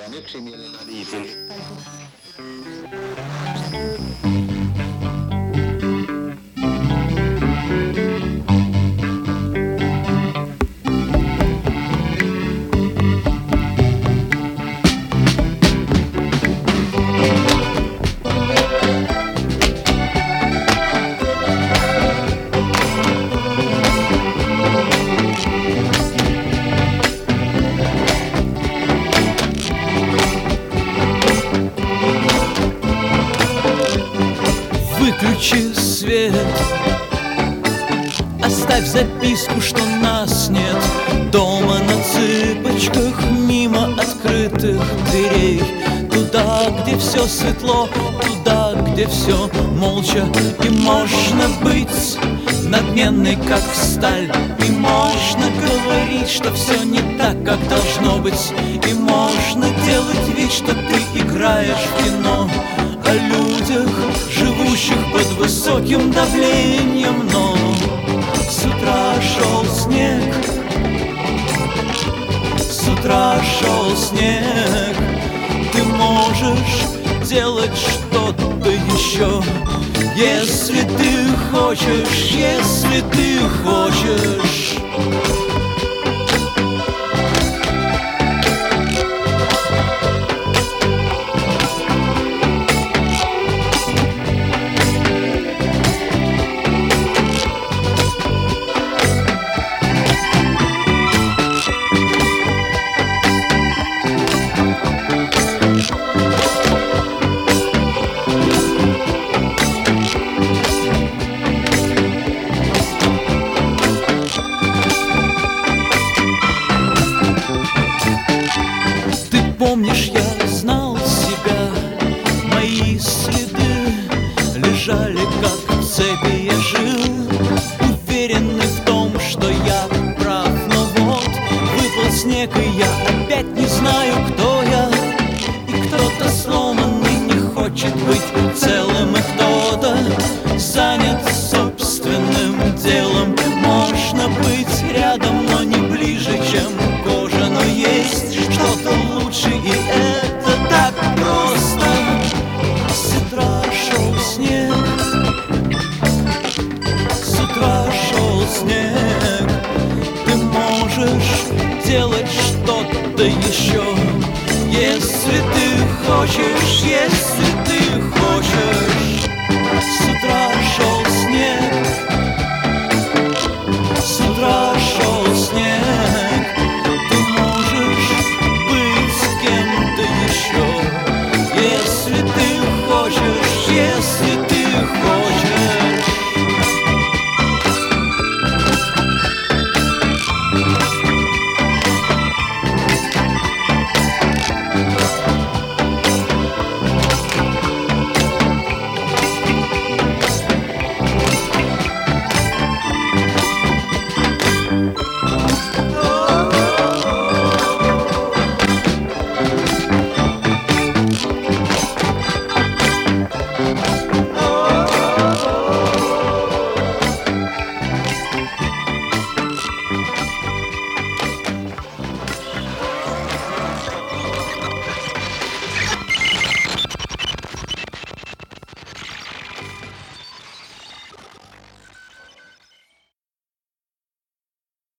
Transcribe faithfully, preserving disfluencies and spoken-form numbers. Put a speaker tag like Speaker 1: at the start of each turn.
Speaker 1: Выключи свет, оставь записку, что нас нет дома. На цыпочках мимо открытых дверей, туда, где все светло, туда, где все молча. И можно быть надменной, как сталь, и можно говорить, что все не так, как должно быть, и можно делать вид, что ты играешь в кино о людях, живущих под высоким давлением. Но с утра шел снег, с утра шел снег. Ты можешь делать что-то еще, если ты хочешь, если ты хочешь. Помнишь, я знал себя, мои следы лежали как в цепи. Я жил, уверенный в том, что я прав. Но вот выпал снег, и я опять не знаю, кто я. И кто-то сломанный не хочет быть целым, и кто-то занят собственным делом. Можно быть рядом, но не ближе, чем кожа. Но есть что-то лучше, и это так просто. С утра шел снег, с утра шел снег. Ты можешь делать что-то еще, если ты хочешь, если ты хочешь. С утра шел